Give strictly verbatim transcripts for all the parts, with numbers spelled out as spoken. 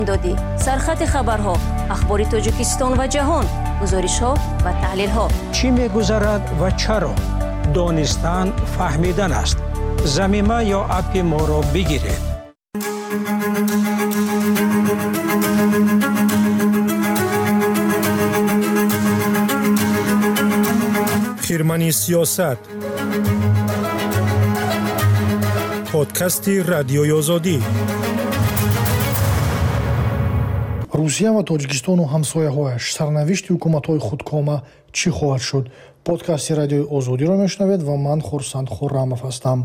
دادی سرخط خبرها، اخبار تاجیکستان و جهان، گزارش‌ها و تحلیل‌ها. چی می‌گذرد و چرا؟ دانستن فهمیدن است. زمینه یا اپ ما را بگیرید. خیرمنی سیاست، پادکستی رادیوی آزادی. روسیه و تاجیکستان و همسایه‌هایش سرنوشت حکومت‌های خودکامه چی خواهد شد؟ پادکست رادیوی آزادی را میشنوید و من خورسند خرمов هستم.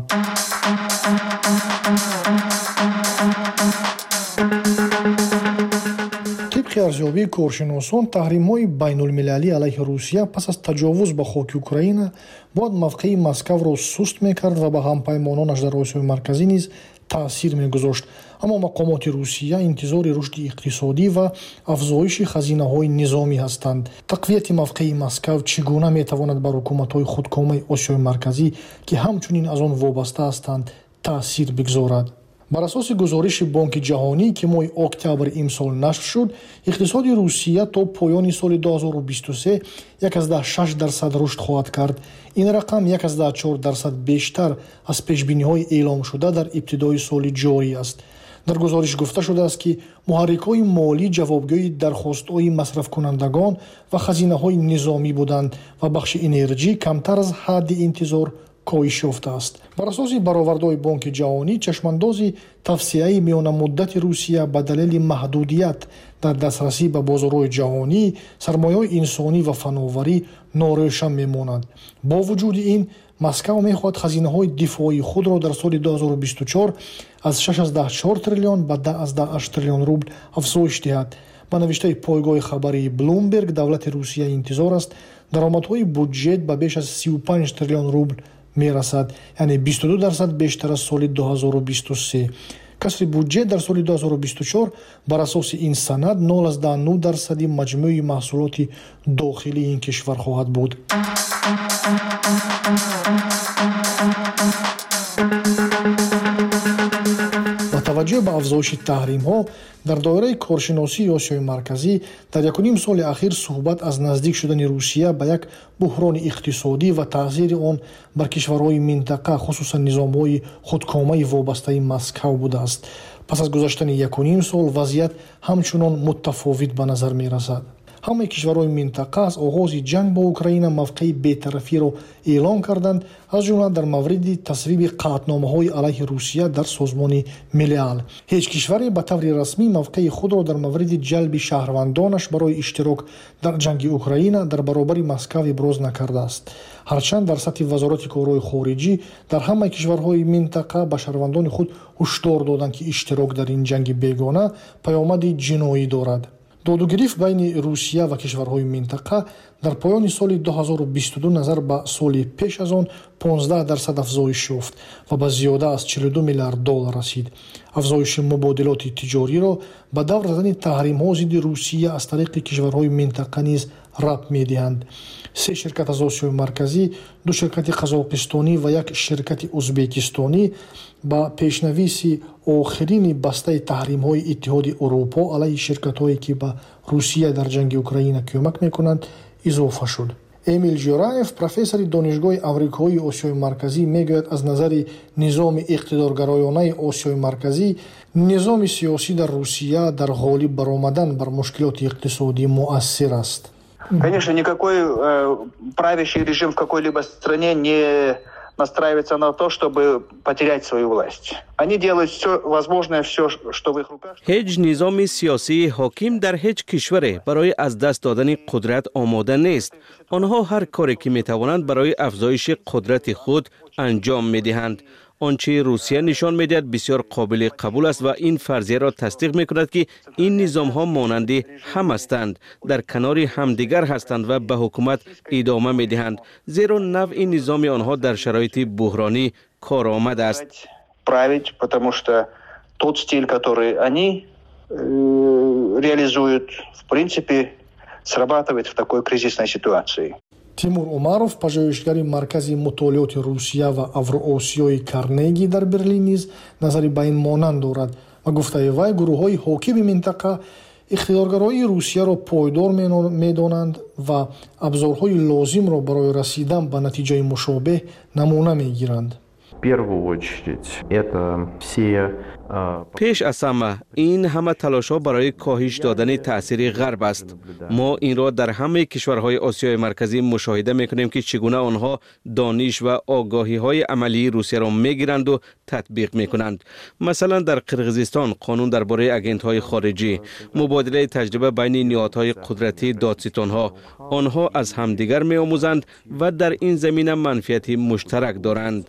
طبق ارزیابی کارشناسان، تحریم‌های بین‌المللی علیه روسیه پس از تجاوز به خاک اوکراین باید موقع مسکو را سست می‌کرد و به همپیمانانش در آسیای مرکزی نیز تأثیر می‌گذاشت. اما مقامات روسیه انتظار رشد اقتصادی و افزایش خزینه‌های نظامی هستند. تقویت موقع مسکو چگونه می‌تواند بر حکومت‌های خودکامه آسیای مرکزی که همچنین از آن وابسته هستند تأثیر بگذارد؟ بر اساس گزارش بانک جهانی که ماه اکتبر امسال نشر شد، اقتصاد روسیه تا پایان سال دو هزار و بیست و سه یک از ده شش درصد رشد خواهد کرد. این رقم یک از ده چهار درصد بیشتر از پیش‌بینی‌های اعلام شده در ابتدای سال جاری است. در گزارش گفته شده است که محرک‌های مالی جوابگوی درخواست‌های مصرف کنندگان و خزینه‌های نظامی بودند و بخش انرژی کمتر از حد انتظار کاهش یافته است. بر اساس برآوردهای بانک جهانی، چشمانداز توسعه میان مدت روسیه به دلیل محدودیت در دسترسی به بازارهای جهانی، سرمایه انسانی و فناوری ناروشن میماند. با وجود این، مسکو میخواهد خزینه‌های دفاعی خود را در سال دو هزار و بیست و چهار از شش ازده چهار تریلیون به ده ازده هشت تریلیون روبل افزایش دهد. با نوشته پایگاه خبری بلومبرگ، دولت روسیه انتظار است درآمدهای بودجه به بیش از سی و پنج تریلیون روبل میرسد، یعنی بیست و دو درصد بیشتر از سال دو هزار و بیست و سه. کسر بودجه در سال دو هزار و بیست و چهار بر اساس این سند نود و نه درصد مجموع محصولات داخلی این کشور خواهد بود. با توجه به افزایش تحریم‌ها در دایره کارشناسی آسیای مرکزی، در یک و نیم سال اخیر صحبت از نزدیک شدن روسیه به یک بحران اقتصادی و تاثیر آن بر کشورهای منطقه، خصوصا نظام‌های خودکامه وابسته مسکو بوده است. پس از گذشتن یک و نیم سال وضعیت همچنان متفاوت به نظر می‌رسد. همه کشورهای منطقه از آغاز جنگ با اوکراین موقع بی‌طرفی را اعلام کردند، از جمله در مورد تصویب قطعنامه‌های علیه روسیه در سازمان ملل. هیچ کشوری به طور رسمی موقع خود را در مورد جلب شهروندانش برای اشتراک در جنگ اوکراین در برابر مسکو ابراز نکرده است. هرچند در سطح وزارت کارهای خارجی در همه کشورهای منطقه به شهروندان خود هشدار دادند که اشتراک در این جنگ بیگانه پیامد جنایی دارد. داد و گریخت بین روسیه و کشورهای منطقه در پایان سال دو هزار و بیست و دو نظر به سال پیش از آن پانزده درصد افزایش یافت و به زیاده از چهل و دو میلیارد دلار رسید. افزایش مبادلات تجاری را به دور زدن تحریم‌ها ضد روسیه از طریق کشورهای منطقه نیز ربط می‌دهند. سه شرکت از آسیای مرکزی، دو شرکت قزاقستانی و یک شرکت ازبکستانی با پیشنویس آخرین بسته تحریم‌های اتحاد اروپا علیه شرکت‌هایی که به روسیه در جنگ اوکراین کمک می‌کنند اضافه شد. امیل جورایف، پروفسور دانشگاه آمریکایی آسیای مرکزی، میگوید از نظر نظام اقتدارگرایانه آسیای مرکزی، نظام سیاسی در روسیه در غالب برآمدن بر مشکلات اقتصادی مؤثر است. Конечно, никакой э, правящий режим в какой-либо стране не настраивается на то, чтобы потерять свою власть. Они делают все возможное, все, что в их руках. هیچ نظام سیاسی حاکم در هیچ کشوری برای از دست دادن قدرت آماده نیست. آنها هر کاری که میتوانند برای افزایش قدرت خود انجام میدهند. آنچه روسیه نشان میدهد بسیار قابل قبول است و این فرضیه را تصدیق میکند که این نظام ها مانند هم هستند، در کنار همدیگر هستند و به حکومت ادامه میدهند، زیرا نوع نظام آنها در شرایط بحرانی کارآمد است. править, потому что тот стиль, который они э, реализуют, в принципе, срабатывает в такой кризисной ситуации. تیمور عمرов، پژوهشگر مرکز مطالعات روسیه و اوراسیای کارنگی در برلین نیز نظری به این مانند دارد ба гуфтаи вай гурӯҳҳои ҳокими минтақа иқтидоргароии русияро пойдор медонанд ва абзорҳои лозимро барои расидан ба натиҷаи мушобеҳ намуна мегиранд. пеш аз ҳама ин ҳама талошҳо барои коҳиш додани таъсири ғарб аст. мо инро дар ҳамаи кишварҳои осиёи марказӣ мушоҳида мекунем ки чӣ гуна онҳо дониш ва огоҳиҳои амалии русияро мегиранду татбиқ мекунанд. масалан дар қирғизистон қонун дар бораи агентҳои хориҷӣ, мубодилаи таҷриба байни ниҳодҳои қудратии додситонҳо. онҳо аз ҳамдигар меомӯзанд ва дар ин замина манфиати муштарак доранд.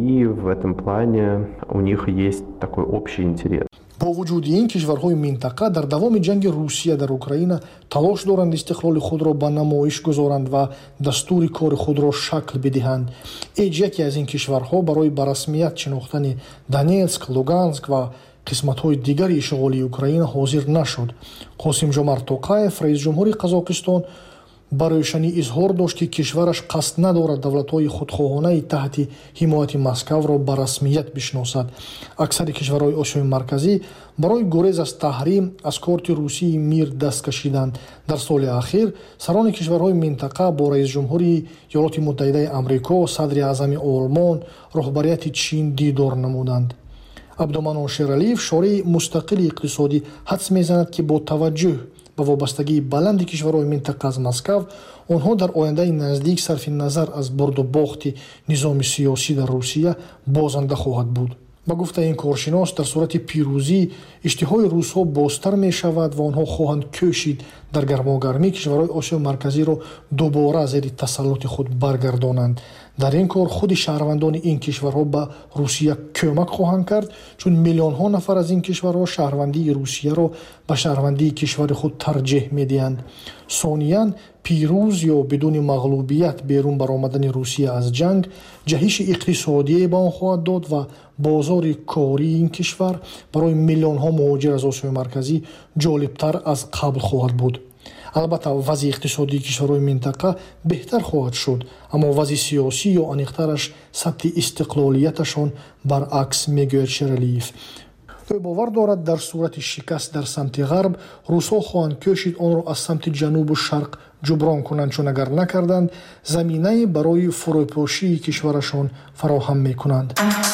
бо вуҷуди ин кишварҳои минтақа дар давоми ҷанги Русия дар Украина талош доранд истиқлоли худро ба намоиш гузоранд ва дастури кори худро шакл бидиҳанд. эҷ яке аз ин кишварҳо барои ба расмият шинохтани Донецк, Луганск ва қисматҳои дигари ишғолии Украина ҳозир нашуд. Қосимҷомарт Тоқаев, раис ҷумҳури Қазоқистон, ба рӯшанӣ изҳор дошт ки кишвараш қасд надорад давлатҳои худхоҳонаи таҳти ҳимояти Москавро ба расмият бишносад. аксари кишварҳои Осиёи марказӣ барои гурез аз таҳрим аз корти Русии мир даст кашиданд. дар соли ахир сарони кишварҳои минтақа бо раисҷумҳури Иёлоти Муттаҳидаи Амрико, садри аъзами Олмон, роҳбарияти Чин дидор намуданд. Абдуманон Шералиев, шории мустақили иқтисодӣ, ҳадс мезанад ки бо таваҷҷӯҳ ба вобастагии баланди кишварҳои минтақа аз Москав, онҳо дар ояндаи наздик сарфи назар аз бурду бохти низоми сиёсӣ дар Русия бозанда хоҳад буд. ба гуфтаи ин коршинос, дар сурати пирӯзӣ иштиҳои русҳо бозтар мешавад ва онҳо хоҳанд кӯшид дар гармогармӣ кишварҳои Осиёи марказиро дубора зери тасаллути худ баргардонанд. дар ин кор худи шаҳрвандони ин кишварҳо ба Русия кӯмак хоҳанд кард, чун миллионҳо нафар аз ин кишварҳо шаҳрвандии Русияро ба шаҳрвандии кишвари худ тарҷеҳ медиҳанд. сониян, пирӯз ё бидуни мағлубият берун баромадани Русия аз ҷанг ҷаҳиши иқтисодие ба он хоҳад дод ва бозори кории ин кишвар барои миллионҳо муҳоҷир аз Осиёи марказӣ ҷолибтар аз қабл хоҳад буд. албатта вазъи иқтисодии кишварҳои минтақа беҳтар хоҳад шуд, аммо вазъи сиёсӣ ё аниқтараш сатҳи истиқлолияташон баръакс, мегӯяд Шералиев. ӯ бовар дорад дар сурати шикаст дар самти ғарб русҳо хоҳанд кӯшид онро аз самти ҷанубу шарқ ҷуброн кунанд, чун агар накарданд заминае барои фурӯпошии кишварашон фароҳам мекунанд.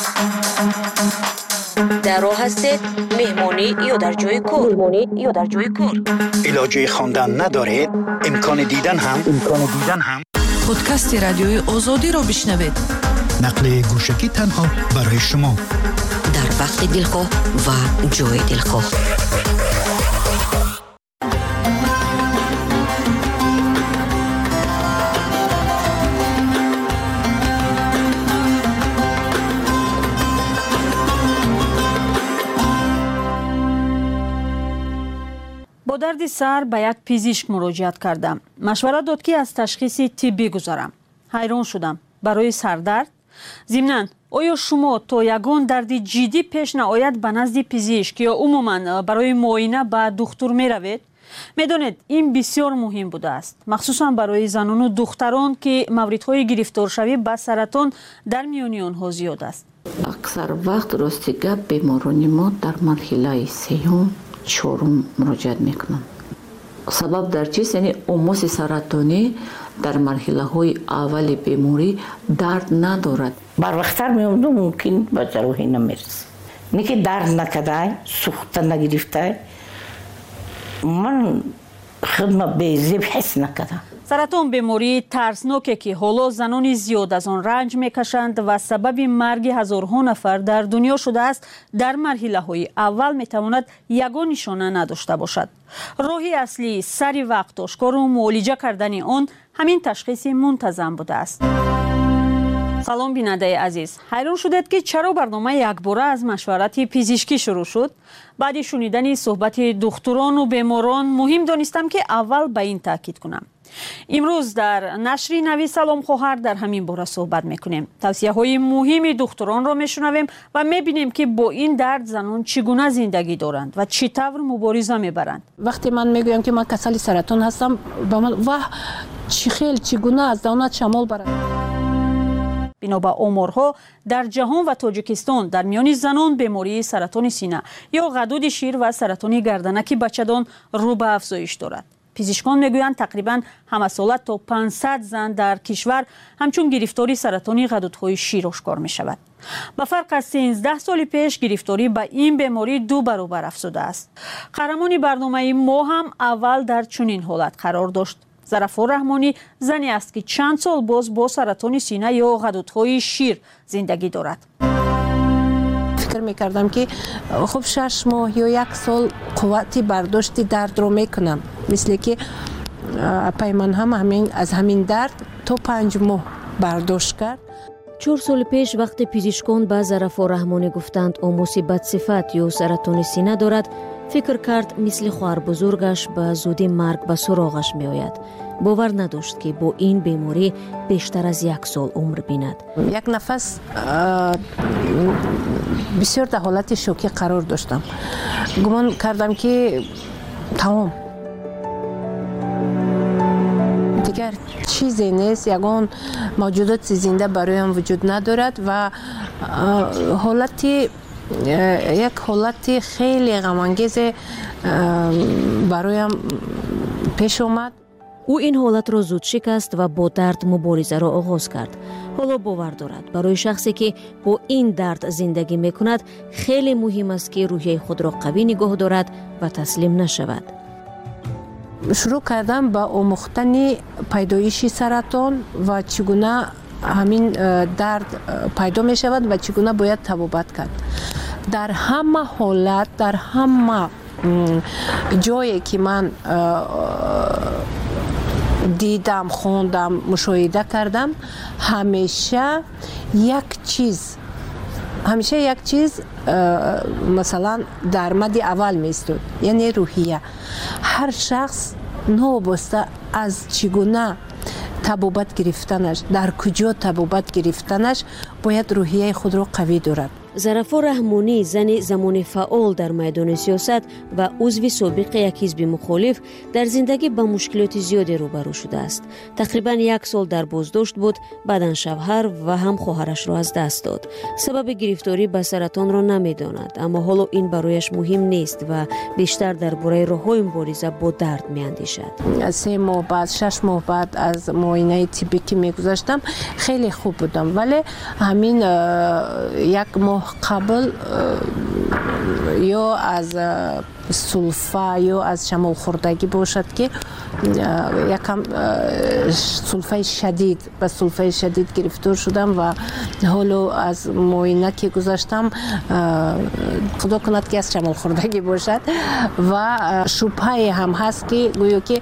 дар роҳ ҳастед меҳмонӣ ё дар ҷои кор меҳмонӣ ё дар ҷои кор илоҷи хондан надоред имкони дидан ҳам имкони дидан ҳам подкасти радиои озодиро бишнавед. нақли гӯшагӣ танҳо барои шумо дар вақти дилхоҳ ва ҷои дилхоҳ. бо дарди сар ба як пизишк муроҷиат кардам. машварат дод ки аз ташхиси тиббӣ гузарам. ҳайрон шудам. барои сардард? зимнан, оё шумо то ягон дарди ҷиддӣ пеш наояд ба назди пизишк ё умуман барои муоина ба духтур меравед? медонед, ин бисёр муҳим будааст, махсусан барои занону духтарон ки мавридҳои гирифторшавӣ ба саратон дар миёни онҳо зиёд аст. аксар вақт рости гап беморони мо дар марҳилаи сеюм чорум муроҷиат мекунанд. сабаб дар чист? яъне омоси саратонӣ дар марҳилаҳои аввали беморӣ дард надорад. барвақттар меомаду мумкин ба ҷарроҳӣ намерасад. не ки дард накардай, сӯхта нагирифтай, ман худро безеб ҳис накардам. саратон бемории тарсноке ки ҳоло занони зиёд аз он ранҷ мекашанд ва сабаби марги ҳазорҳо нафар дар дунё шудааст, дар марҳилаҳои аввал метавонад ягон нишона надошта бошад. роҳи аслии сари вақт ошкору муолиҷа кардани он ҳамин ташхиси мунтазам будааст. салом бинандаи азиз, ҳайрон шудед ки чаро барнома якбора аз машварати пизишкӣ шурӯъ шуд? баъди шунидани суҳбати духтурону беморон муҳим донистам ки аввал ба ин таъкид кунам. имрӯз дар нашри нави Салом хоҳар дар ҳамин бора суҳбат мекунем. тавсияҳои муҳими духтуронро мешунавем ва мебинем ки бо ин дард занон чӣ гуна зиндагӣ доранд ва чӣ тавр мубориза мебаранд. вақте ман мегӯям ки ман касали саратон ҳастам, ба ман ва чӣ хел чӣ гуна аз давнат шамол барад. бино ба оморҳо дар ҷаҳон ва тоҷикистон дар миёни занон бемории саратони сина ё ғадуди шир ва саратони гарданаки бачадон рӯ ба афзоиш дорад. пизишкон мегӯянд тақрибан ҳамасола то пансад зан дар кишвар ҳамчун гирифтори саратони ғадудҳои шир ошкор мешавад. ба фарқ аз сенздаҳ соли пеш гирифторӣ ба ин беморӣ ду баробар афзудааст. қаҳрамони барномаи мо ҳам аввал дар чунин ҳолат қарор дошт. Зарафор Раҳмонӣ зане аст ки чанд сол боз бо саратони сина ё ғадудҳои шир зиндагӣ дорад. фикр мекардам ки хуб шаш моҳ ё як сол қуввати бардошти дардро мекунам, мисле ки пайман ҳам аз ҳамин дард то панҷ моҳ бардошт кард. чор соли пеш вақте пизишкон ба Зарафор Раҳмонӣ гуфтанд омоси бадсифат ё саратони сина дорад, фикр кард мисли хоҳарбузургаш ба зудӣ марг ба суроғаш меояд. бовар надошт ки бо ин беморӣ бештар аз як сол умр бинад. як нафас бисёр дар ҳолати шокӣ қарор доштам. гумон кардам ки тамом дигар чизе нест, ягон мавҷудоти зинда бароям вуҷуд надорад ва ҳолати як ҳолати хеле ғамангезе бароям пеш омад. ӯ ин ҳолатро зуд шикаст ва бо дард муборизаро оғоз кард. ҳоло бовар дорад барои шахсе ки бо ин дард зиндагӣ мекунад хеле муҳим аст ки рӯҳияи худро қавӣ нигоҳ дорад ва таслим нашавад. шурӯъ кардам ба омӯхтани пайдоиши саратон ва чӣ гуна ҳамин дард пайдо мешавад ва чӣ гуна бояд табобат кард. дар ҳама ҳолат, дар ҳама ҷое ки ман дидам, хондам, мушоҳида кардам, ҳамеша як чиз ҳамеша як чиз масалан дар мадди аввал меистод, яъне рӯҳия. ҳар шахс новобаста аз чӣ гуна табобат гирифтанаш, дар куҷо табобат гирифтанаш бояд рӯҳияи худро қавӣ дорад. Зарафор Раҳмонӣ зани замони фаъол дар майдони сиёсат ва узви собиқи як ҳизби мухолиф дар зиндагӣ ба мушкилоти зиёде рӯбарӯ шудааст. Тақрибан як сол дар боздошт буд, баъдан шавҳар ва ҳам хоҳарашро аз даст дод. Сабаби гирифторӣ ба саратонро намедонад, аммо ҳоло ин барояш муҳим нест ва бештар дар бораи роҳҳои мубориза бо дард меандешад. се моҳ баъд, шаш моҳ баъд аз муоинаи тиббӣ ки мегузаштам хеле хуб будам, вале ҳамин як моҳ қабл ё аз сулфа ё аз шамолхӯрдагӣ бошад ки якам сулфаи шадид ба сулфаи шадид гирифтор шудам ва ҳоло аз муоина ки гузаштам худо кунад ки аз шамолхӯрдагӣ бошад ва шубҳае ҳам ҳаст ки гӯё ки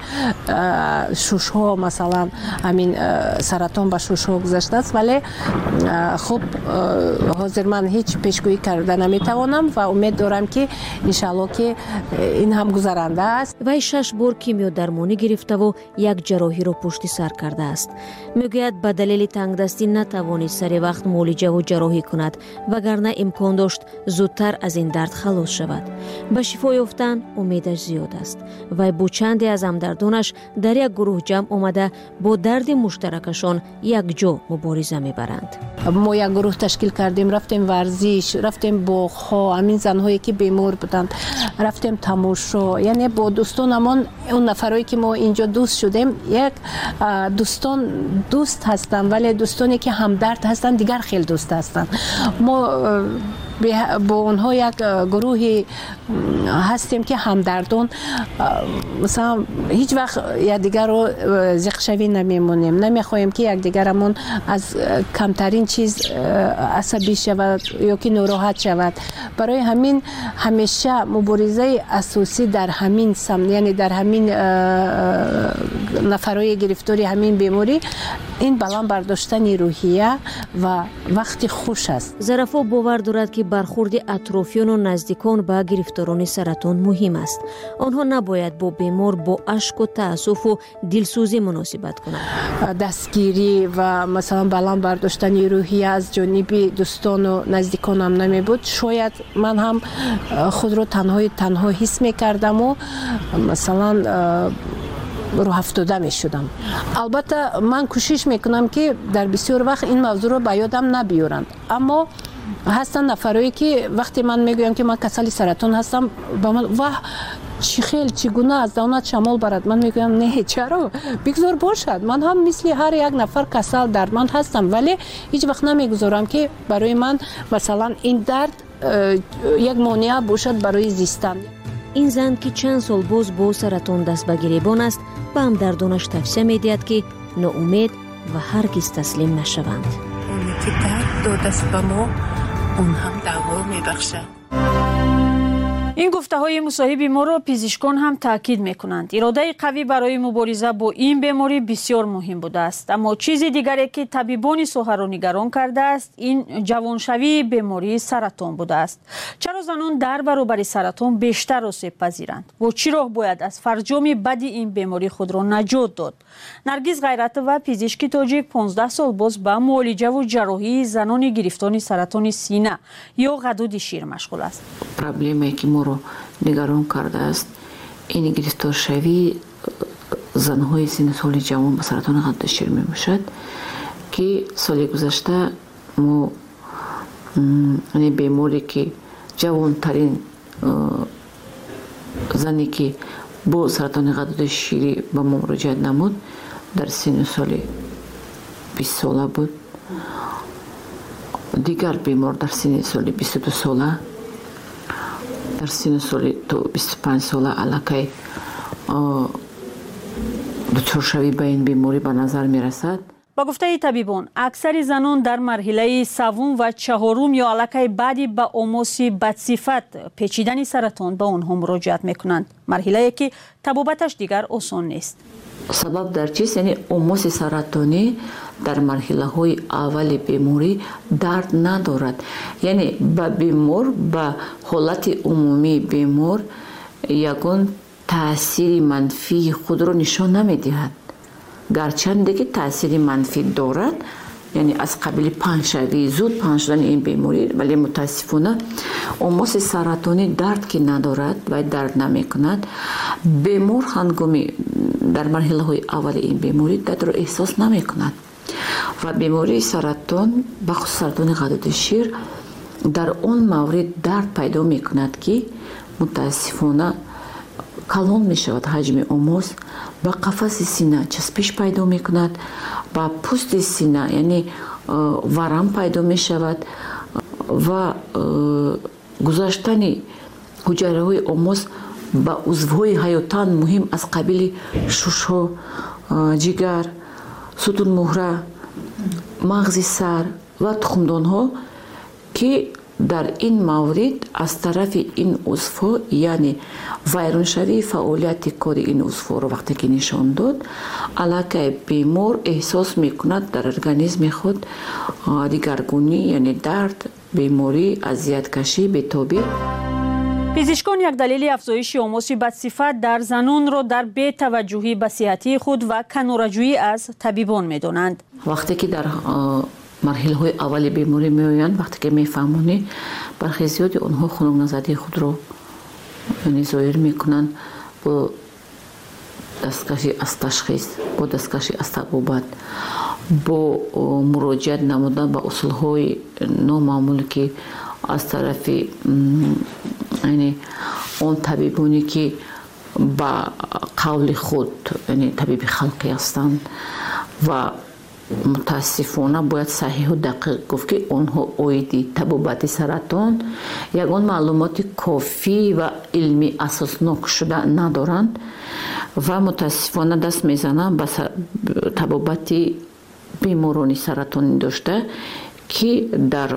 шушҳо масалан ҳамин саратон ба шушҳо гузаштааст, вале хуб ҳозир ман ҳеҷ пешгӯӣ карда наметавонам ва умед дорам ки иншаалло ки ин ҳам гузаранда аст. вай шаш бор кимиёдармонӣ гирифтаву як ҷарроҳиро пушти сар кардааст. мегӯяд ба далели тангдастӣ натавонист сари вақт муолиҷаву ҷарроҳӣ кунад, вагарна имкон дошт зудтар аз ин дард халос шавад. ба шифо ёфтан умедаш зиёд аст. вай бо чанде аз ҳамдардонаш дар як гурӯҳ ҷамъ омада бо дарди муштаракашон якҷо мубориза мебаранд. мо як гурӯҳ ташкил кардем, рафтем варзиш, рафтем боғҳо, ҳамин занҳое ки бемор буданд, рафтем тамошо, яъне бо дӯстонамон, он нафарое ки мо инҷо дӯст шудем, як дӯстон дӯст ҳастанд, вале дӯстоне ки ҳамдард ҳастанд дигар хел дӯст ҳастанд. мо бо онҳо як гурӯҳи ҳастем ки ҳамдардон, масалан ҳеҷ вақт якдигарро зиқшавӣ намемонем, намехоҳем ки якдигарамон аз камтарин чиз асабӣ шавад ё ки нороҳат шавад. барои ҳамин ҳамеша муборизаи асосӣ дар ҳамин сам, яъне дар ҳамин нафарои гирифтори ҳамин беморӣ ин баланд бардоштани рӯҳия ва вақти хуш аст. Зарафо бовар дорад ки бархурди атрофиёну наздикон ба гирифторони саратон муҳим аст. онҳо набояд бо бемор бо ашку таассуфу дилсӯзӣ муносибат кунанд. дастгирӣ ва масалан баланд бардоштани рӯҳия аз ҷониби дӯстону наздиконам намебуд. шояд ман ҳам худро танҳои танҳо ҳис мекардаму масалан راه افتاده می شدم. البته من کوشش میکنم که در بسیار وقت این موضوع رو به یادم نبیارند، اما هستن نفرایی که وقتی من میگویم که من کسل سرطان هستم با من واه چی خیل چگونه از دانت شمال برد، من میگویم نه چرا بگذار باشد، من هم مثل هر یک نفر کسل دردمند هستم، ولی هیچ وقت نمیگذارم که برای من مثلا این درد یک مانع باشد برای زیستن. این زن که چند سال باز با سرطان دست به گریبان است به همدردانش توصیه میدهد که ناامید و هرگز تسلیم نشوند. اونی که درد داده است به ما اون هم دوا میبخشد. این گفته های مصاحب ما را پزشکان هم تاکید میکنند. اراده قوی برای مبارزه با این بیماری بسیار مهم بوده است، اما چیز دیگری که طبیبان ساحه را نگران کرده است این جوانشوی بیماری سرطان بوده است. چرا زنان در برابر سرطان بیشتر آسیب پذیرند؟ با چی راه باید از فرجام بدی این بیماری خود را نجات داد؟ نرگس غیرت و پزشک تاجیک پانزده سال باز به معالجه و جراحی زنان گرفتار سرطان سینه یا غدود شیر مشغول است. پروبلمی که ما رو نگران کرده است این گرفتار شوی زنهای سن سال جوان به سرطان غدود شیر می باشد که سال گذشته ما این بیماری که جوان ترین زنی که با سرطان غدود شیری به ما مراجعت نمود در سن سال بیست ساله بود. دیگر بیمار در سن سال بیست و دو ساله، در سن سال بیست و پنج ساله علاقه دچار شوی به این بیماری به نظر می رسد. با گفته طبیبان اکثر زنان در مرحله سوم و چهارم یا علاقه بعدی به آموس بدصفت پیچیدن سرطان به آنها مراجعت میکنند، مرحله که طبابتش دیگر آسان نیست. سبب در چیست؟ یعنی آموس سرطانی در مرحله های اول بیماری درد ندارد، یعنی به بیمار به حالت عمومی بیمار یگان تاثیر منفی خود را نشان نمیدهد، گرچند که تاثیر منفی دارد، یعنی از قبیل پنجشوی زود پنج شدن این بیماری، ولی متاسفانه آموس سرطانی درد که ندارد و درد نمی کند. بیمار هنگامی در مرحله های اول این بیماری درد را احساس نمی کند و بیماری سرطان بخصوص سرطان غدود شیر در اون مورد درد پیدا می کند که متاسفانه کلان می شود حجم آموس، با قفس سینه چسبش پیدا می کند، با پوست سینه یعنی ورم پیدا می شود و گذاشتن حجره های آموس با عضوهای حیاتان مهم از قبیل ششها، جگر، ستون مهره، مغز سر و تخمدان ها که در این مورد از طرف این عضوها یعنی ویران شوی فعالیت کار این عضوها رو وقتی که نشان داد، علاقه بیمار احساس میکند در ارگانیسم خود دیگرگونی یعنی درد، بیماری، اذیت کشی، بی‌تابی. پزشکان یک دلیل افزایش آموس بدصفت در زنان را در بی‌توجهی به صحت خود و کناره‌جویی از طبیبان می‌دانند. وقتی که در مرحله های اول بیماری میآیند، وقتی که میفهمونی برخی زیادی آنها خنک نزدی خود رو یعنی ظاهر میکنند با دستکشی از تشخیص، با دستکشی از طبابت، با مراجعت نمودن به اصول های نامعمول که از طرف یعنی اون طبیبانی که با قول خود یعنی طبیب خلقی هستند و متاسفانه باید صحیح و دقیق گفت که آنها اویدی طبابت سرطان یگان معلومات کافی و علمی اساسناک شده ندارند و متاسفانه دست میزنند به طبابت بیماران سرطانی داشته که در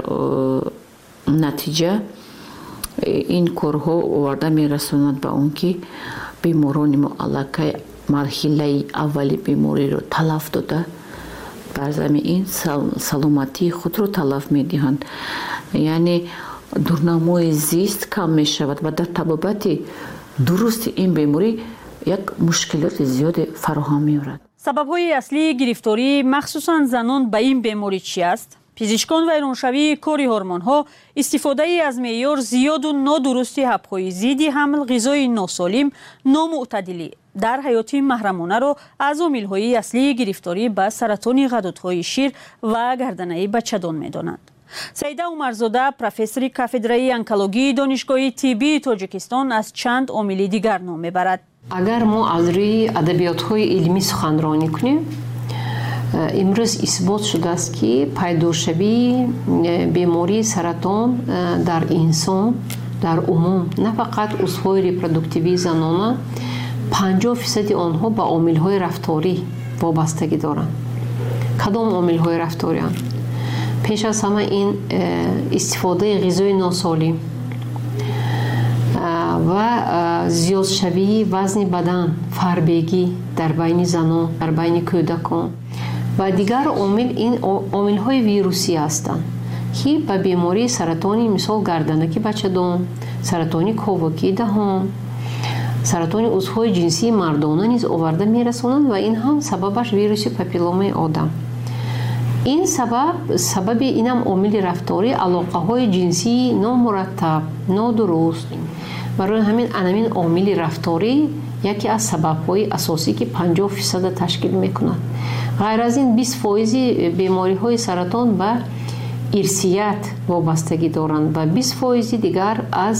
نتیجه این کارها آورده میرسوند به اون که بیماران ما علاقه مرحله اولی بیماری رو تلف داده بر زمین این سلامتی خود رو تلف میدهند، یعنی دورنمای زیست کم می شود و در طبابت درست این بیماری یک مشکلات زیاد فراهم می آورد. سبب‌های اصلی گرفتاری مخصوصا زنان به این بیماری چی است؟ پزشکان ویرانشوی کار هورمون‌ها، استفاده از معیار زیاد و نادرستی حب‌های ضد حمل، غذای ناسالم، نامعتدلی дар ҳаёти маҳрамонаро аз омилҳои аслии гирифторӣ ба саратони ғадудҳои шир ва гарданаи бачадон медонанд. Саида Умарзода, профессори кафедраи онкологии донишгоҳи тиббии Тоҷикистон, аз чанд омили дигар ном мебарад. Агар мо аз рӯи адабиётҳои илмӣ суханронӣ кунем, имрӯз исбот шудааст, ки пайдошавии бемории саратон дар инсон дар умум, на фақат узвҳои репродуктивии занона, панҷоҳ фисади онҳо ба омилҳои рафторӣ вобастагӣ доранд. Кадом омилҳои рафторианд? пеш аз ҳама ин истифодаи ғизои носолим ва зиёдшавии вазни бадан, фарбегӣ дар байни занон, дар байни кӯдакон ва дигар омил, ин омилҳои вирусӣ ҳастанд, ки ба бемории саратони мисол гарданаки бачадон, саратони ковакии даҳон, саратони узвҳои ҷинсии мардона низ оварда мерасонанд ва ин ҳам сабабаш вируси папилломаи одам. ин сабаб сабаби инам омили рафторӣ алоқаҳои ҷинсии номураттаб, нодуруст. барои ҳамин анамин омили рафторӣ яке аз сабабҳои асосӣ, ки панҷоҳ фисада ташкил мекунад. ғайр аз ин бист фоизи бемориҳои саратон ба ирсият вобастагӣ доранд ва бист фоизи дигар аз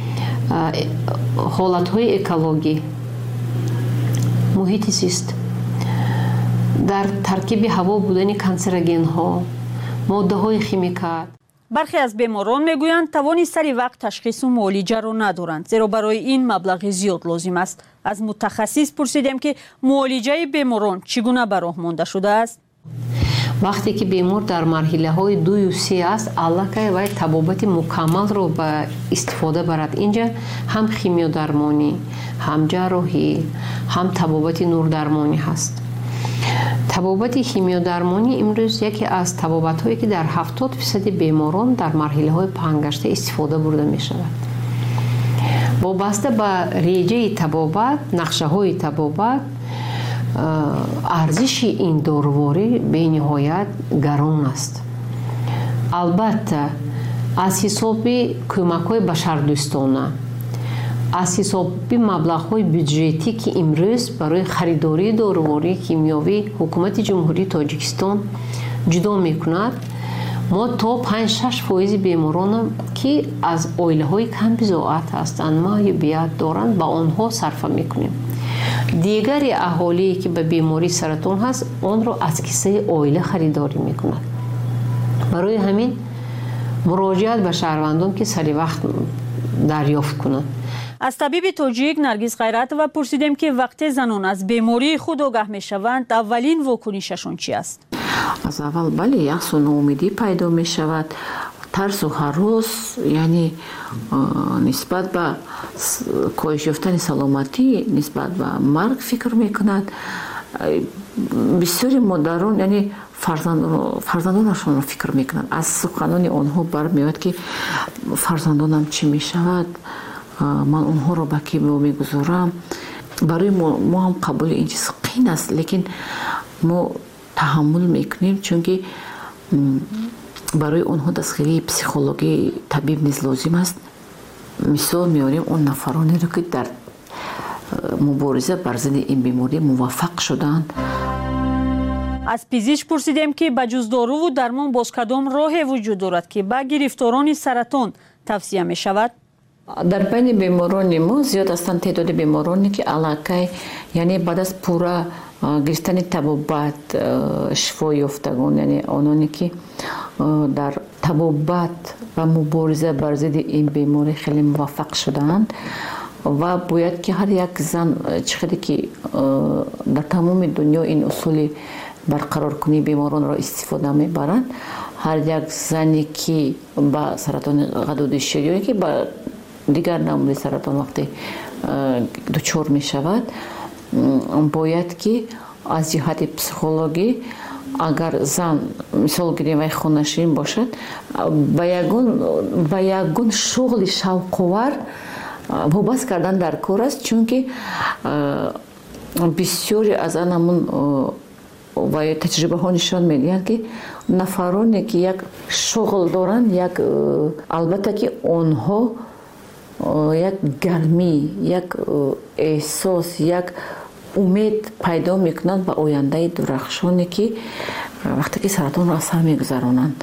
ҳолатҳои экологӣ, муҳити зист, дар таркиби ҳаво будани канцерогенҳо, моддаҳои химикат. бархе аз беморон мегӯянд тавони сари вақт ташхису муолиҷаро надоранд, зеро барои ин маблағи зиёд лозим аст. аз мутахассис пурсидем, ки муолиҷаи беморон чӣ гуна ба роҳ монда шудааст. вақте ки бемор дар марҳилаҳои дую се аст, аллакай вай табобати мукаммалро ба истифода барад. инҷа ҳам химиодармонӣ, ҳам ҷарроҳӣ, ҳам табобати нурдармонӣ ҳаст. табобати химиодармонӣ имрӯз яке аз табобатҳое, ки дар ҳафтод фисади беморон дар марҳилаҳои паҳнгашта истифода бурда мешавад. вобаста ба реҷаи табобат, нақшаҳои табобат, арзиши ин доруворӣ бениҳоят гарон аст. албатта аз ҳисоби кӯмакҳои башардӯстона, аз ҳисоби маблағҳои бюджетӣ, ки имрӯз барои харидории дорувории кимиёвӣ ҳукумати ҷумҳурии Тоҷикистон ҷудо мекунад, мо то панҷ шаш фоизи беморонам, ки аз оилаҳои камбизоат ҳастанд, маъюбият доранд, ба онҳо сарфа мекунем. дигари аҳолие, ки ба бемории саратон ҳаст, онро аз киссаи оила харидорӣ мекунад. барои ҳамин муроҷиат ба шаҳрвандон, ки сари вақт дарёфт кунанд. аз табиби тоҷик Наргиз Ғайратова пурсидем, ки вақте занон аз бемории худ огаҳ мешаванд, аввалин вокунишашон чӣ аст? аз аввал бале яъсу ноумедӣ пайдо мешавад, тарсу ҳарос, яъне нисбат ба коҳиш ёфтани саломатӣ, нисбат ба марг фикр мекунад. бисёри модарон яъне фарзандонашонро фикр мекунад. аз суханони онҳо бармеояд, ки фарзандонам чӣ мешавад, ман онҳоро ба ки мегузорам. барои мо ҳам қабули ин чиз қин аст, лекин мо таҳаммул мекунем, чунки барои онҳо дастгирии психологии табиб низ лозим аст. мисол меорем он нафаронеро, ки дар мубориза бар зидди ин беморӣ муваффақ шудаанд. аз пизишк пурсидем, ки ба ҷуз доруву дармон боз кадом роҳе вуҷуд дорад, ки ба гирифторони саратон тавсия мешавад? дар байни беморони мо зиёд ҳастанд теъдоди бемороне, ки аллакай, яъне баъд аз пурра гирифтани табобат шифо ёфтагон, яъне ононе, ки дар табобат ва мубориза бар зидди ин беморӣ хеле муваффақ шудаанд ва бояд, ки ҳар як зан чӣ қадр ки дар тамоми дунё ин усули барқароркунии беморонро истифода мебаранд, ҳар як зане, ки ба саратони ғадуди шир ё ки ба дигар намуди саратон вақте дучор мешавад, бояд, ки аз ҷиҳати психологӣ, агар зан мисол гирем вай хонашин бошад, ба ягон шуғли шавқовар вобаст кардан дар кор аст, чунки бисёре аз анамун ва таҷрибаҳо нишон медиҳанд, ки нафароне, ки як шуғл доранд, як албатта, ки онҳо یک گرمی، یک احساس، یک امید پیدا میکنند به آینده درخشانی که وقتی که سرطان را از سر میگذرانند.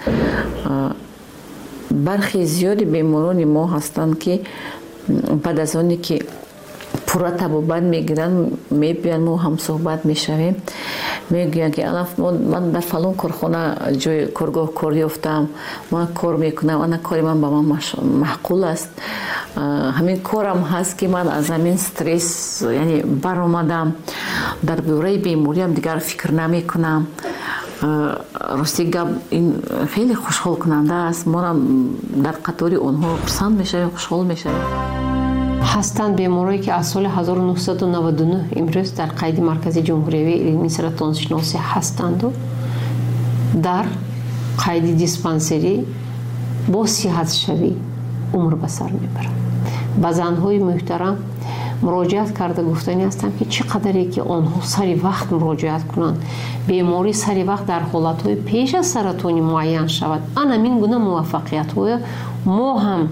برخی زیادی بیماران ما هستند که بعد از آنی که پورا طبابت میگیرن میبین ما هم صحبت میشویم، میگوین که الف من در فلان کارخانه جای کارگاه کار یافتم، من کار میکنم، انا کاری من به من معقول است، همین کارم هست که من از همین استرس یعنی برآمدم، در دوره بیماری هم دیگر فکر نمی کنم. راستی گپ این خیلی خوشحال کننده است، ما هم در قطار آنها پسند میشویم، خوشحال میشویم. هستند بیمارایی که از سال هزار و نهصد و نود و نه امروز در قید مرکز جمهوری علمی سرطان شناسی هستند و در قید دیسپانسری با صحت شوی عمر به سر میبرند. به زنهای محترم مراجعت کرده گفتنی هستند که چقدری که آنها سری وقت مراجعت کنند، بیماری سری وقت در حالتهای پیش از سرطانی معین شود. آن همین گونه موفقیت های ما هم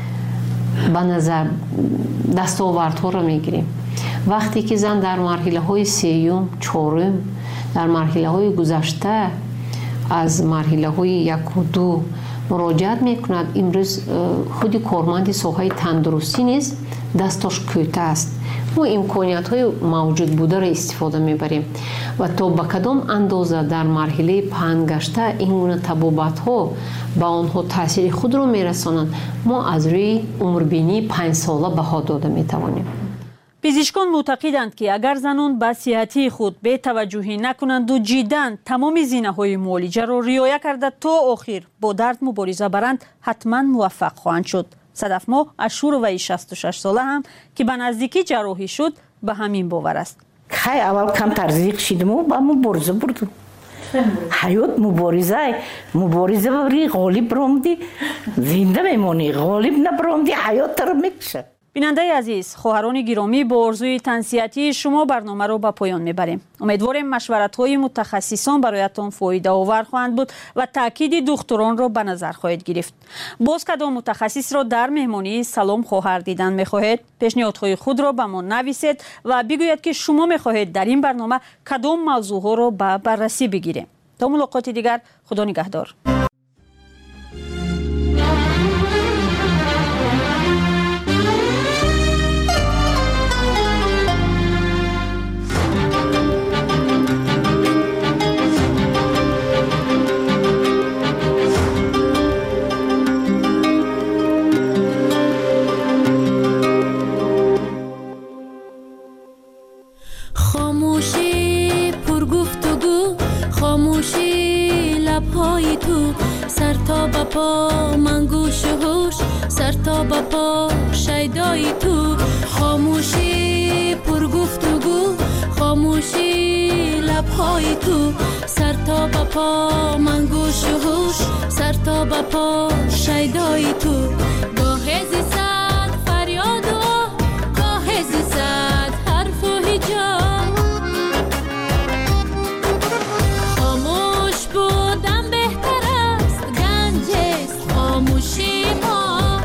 به نظر دستاوردها را میگیریم. وقتی که زن در مرحله های سیوم، چهارم، در مرحله های گذشته از مرحله های یک و دو مراجعت میکند، امروز خودی کارمند ساحه تندرستی نیست، دستش کوته است. ما امکانیت های موجود بوده را استفاده میبریم و تا به کدام اندازه در مرحله پهن گشته این گونه طبابت ها به آنها تاثیر خود را میرسانند، ما از روی عمربینی پنج ساله بها داده میتوانیم. پزشکان معتقدند که اگر زنان به صحتی خود بی توجهی نکنند و جداً تمام زینه‌های معالجه را رعایت کرده تا آخر با درد مبارزه برند، حتما موفق خواهند شد. صدف ما از شروع شصت و شش ساله هم که به نزدیکی جراحی شد به همین باور است. خیلی اول کم ترزیق شدیم و با مبارزه بردیم. حیات مبارزه مبارزه بری غالب رامدی زنده میمونی، غالب نبرامدی حیات رو میکشه. بیننده عزیز، خواهران گرامی، با آرزوی تنصیحاتی شما برنامه را به پایان میبریم. امیدواریم مشورت‌های متخصصان برایتان فایده آور خواهند بود و تاکید دکتران را به نظر خواهید گرفت. باز کدام متخصص را در مهمانی سلام خواهر دیدن میخواهید؟ پیشنهادهای خود را به ما نویسید و بگویید که شما میخواهید در این برنامه کدام موضوعها را به بررسی بگیریم. تا ملاقات دیگر، خدا نگهدار. سر تا با پا من گوش و هوش، سر تا با پا شیدای تو، خاموشی پر گفتگو، خاموشی لبهای تو، سر تا با پا من گوش و هوش، سر تا با پا شیدای تو. گاه زیصد فریاد و گاه زیصد حرف و هجاب، خاموش بودم بهتر است، گنج است خاموشی ما،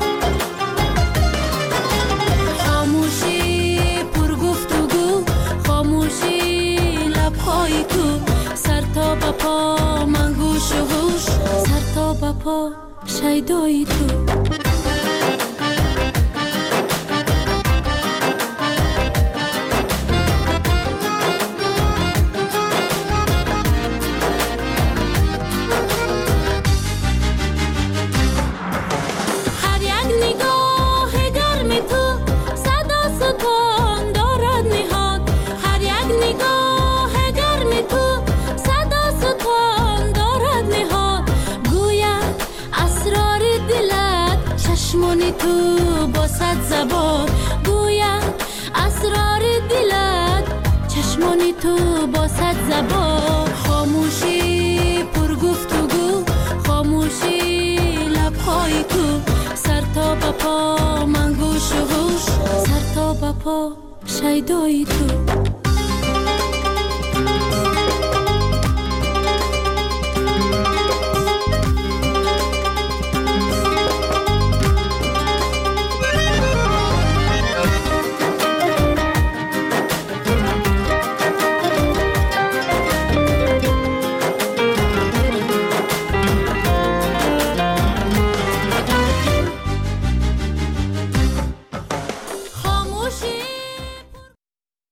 خاموشی پر گفتگو، خاموشی لبهای تو، سر تا با پا من گوش و هوش، سر تا با پا شیدای تو. چشمانی تو با صد زبان گویم اسرار دلت، چشمانی تو با صد زبان، خاموشی پر گفتگو، خاموشی لبهای تو، سر تا با پا من گوش و هوش، سر تا با پا شیدای تو.